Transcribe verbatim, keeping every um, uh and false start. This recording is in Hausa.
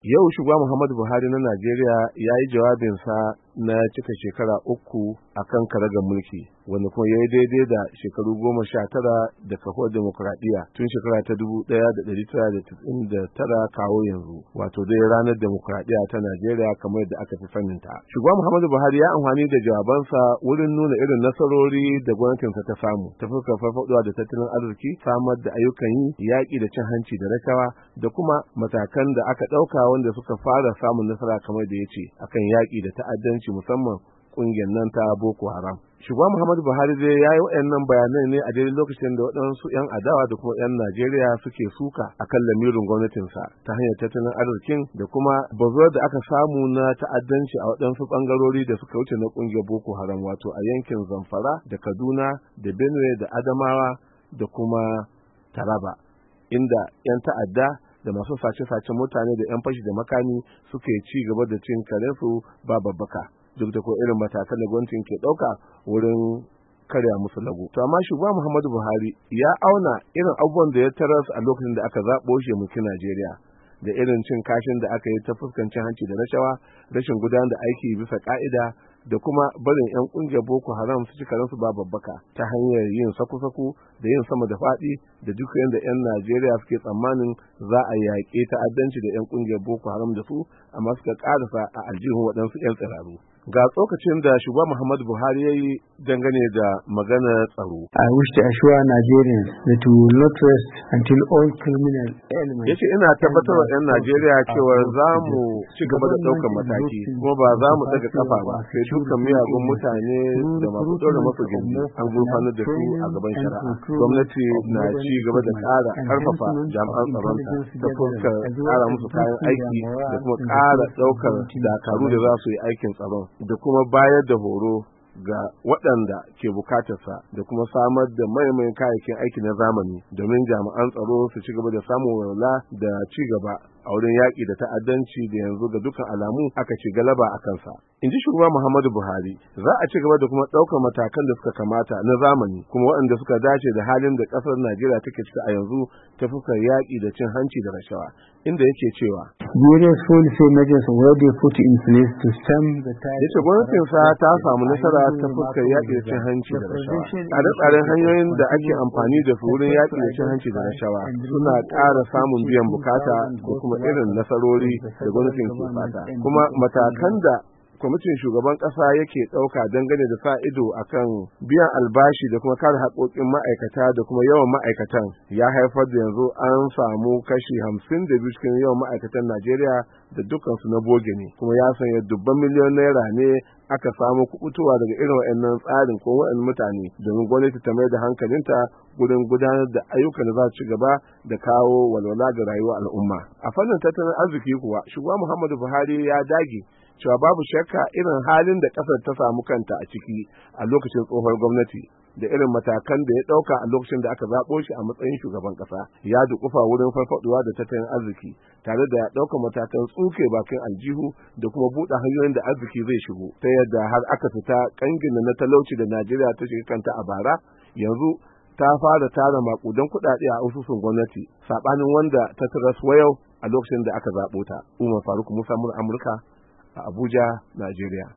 Yau shugaba Muhammadu Buhari na Najeriya ya yi jawabinsa na cika shekara uku a kan karagar mulki, wanda kuma ya yi daidai da shekaru goma sha tara da kafuwar demokuraɗiyya tun shekara ta dubu ɗaya da ɗari tara da tis'in da tara kawo yanzu, wato dai ranar demokuraɗiyya ta Najeriya kamar yadda aka fi saninta. Shugaba Muhammadu Buhari ya amfani da jawabansa wurin nuna irin nasarori da gwamnatinsa ta samu ta fuskar farfaɗowa da tattalin arziki, samar da ayyukan yi, yaƙi da cin hanci da rashawa, da kuma matakan da aka ɗauka wanda suka fara samun nasara kamar da ya ce akan yaƙi da ta'addanci musamman ƙungiyar nan ta Boko Haram. Shugaba Muhammadu Buhari dai ya yi waɗannan bayanai ne a daidai lokacin da waɗansu 'yan adawa da kuma 'yan Najeriya suke suka akan lamirin gwamnatinsa ta hanyar tattalin arzikin da kuma bazuwar da aka samu na ta'addanci a waɗansu ɓangarori da suka wuce na ƙungiyar Boko Haram, wato a yankin Zamfara da Kaduna da Benue da Adamawa da kuma Taraba, inda 'yan ta'adda da masu sace-sace mutane da 'yan fashi da makami suke ci gaba da cin karensu ba babbaka, duk da ko irin matakan da gwamnatin ke ɗauka wurin karya musu lagu. To amma shugaba Muhammadu Buhari ya auna irin abubuwan da ya taras a lokacin da aka zaɓo shi mulkin Najeriya, da irin cin kashin da aka yi ta fuskancin hanci da rashawa, rashin gudanar da aiki bisa ka'ida, da kuma barin 'yan ƙungiyar Boko Haram su ci karansu ba babbaka ta hanyar yin saku-saku da yin sama da faɗi da duk yadda 'yan Najeriya suke tsammanin za a yaƙi ta'addanci da 'yan ƙungiyar Boko Haram da su, amma suka ƙarasa a aljihun waɗansu 'yan tsiraru. Ga tsokacin da shugaba Muhammadu Buhari ya yi dangane da maganar tsaro. I wish to assure Nigerians that we will not rest until all criminal elements. Yace ina tabbatar wa 'yan Najeriya cewa za mu ci gaba da ɗaukar mataki kuma ba za mu daga kafa ba sai dukkan miyagun mutane da masu ɗora masu gindi an gurfanar da su a gaban shari'a. Gwamnati na ci gaba da ƙara ƙarfafa jami'an tsaronta ta fuskar ƙara musu kayan aiki da kuma ƙara ɗaukar dakaru da za su yi aikin tsaron, da kuma bayar da horo ga waɗanda ke bukatarsa, da kuma samar da maimayin kayayyakin aiki na zamani domin jami'an tsaro su ci gaba da samun walwala da ci gaba a wurin yaƙi da ta'addanci da yanzu ga dukkan alamu aka ci galaba a kansa. In ji shugaba Muhammadu Buhari, za a ci gaba da kuma ɗaukar matakan da suka kamata na zamani kuma waɗanda suka dace da halin da ƙasar Najeriya take ciki a yanzu ta fuskar yaƙi da cin hanci da rashawa, inda yake cewa various policy measures already put in place to stem the tide. Yace gwamnatinsa ta samu nasara ta fuskar yaƙi da cin hanci da rashawa. Tsare-tsaren hanyoyin da ake amfani da su wurin yaƙi da cin hanci da rashawa suna ƙara samun biyan bukata da kuma irin nasarori da gwamnatin ke fata. Kuma matakan da kwamitin shugaban ƙasa yake ɗauka dangane da sa ido akan biyan albashi da kuma kare haƙoƙin ma'aikata da kuma yawan ma'aikatan ya haifar da yanzu an samu kashi hamsin da biyu cikin yawan ma'aikatan Najeriya da dukansu na boge ne, kuma ya sanya dubban miliyon naira ne aka samu kubutuwa daga irin waɗannan tsarin ko waɗannan mutane domin gwamnati ta mai da hankalinta gurin gudanar da ayyukan da za su ci gaba da kawo walwala ga rayuwar al'umma. A fannin tattalin arziki kuwa shugaba Muhammadu Buhari ya dage cewa babu shakka irin halin da ƙasar ta samu kanta a ciki a lokacin tsohon gwamnati da irin matakan da ya ɗauka a lokacin da aka zaɓo shi a matsayin shugaban ƙasa, ya dukufa wurin farfaɗuwa da tattalin arziki tare da ya ɗauka matakan tsuke bakin aljihu da kuma buɗe hanyoyin da arziki zai shigo, ta yadda har aka fita ƙangin na talauci da Najeriya ta shiga kanta a bara, yanzu ta fara tara maƙudan kuɗaɗe a asusun gwamnati saɓanin wanda ta taras wayau a lokacin da aka zaɓo ta. Umar Faruk Musa, Amurka, a Abuja, Najeriya.